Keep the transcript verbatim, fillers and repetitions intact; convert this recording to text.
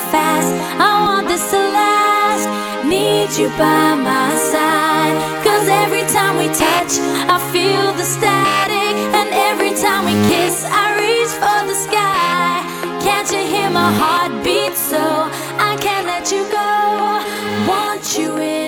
fast. I want this to last. Need you by my side. Cause every time we touch, I feel the static. And every time we kiss, I reach for the sky. Can't you hear my heart beat? So I can't let you go. Want you in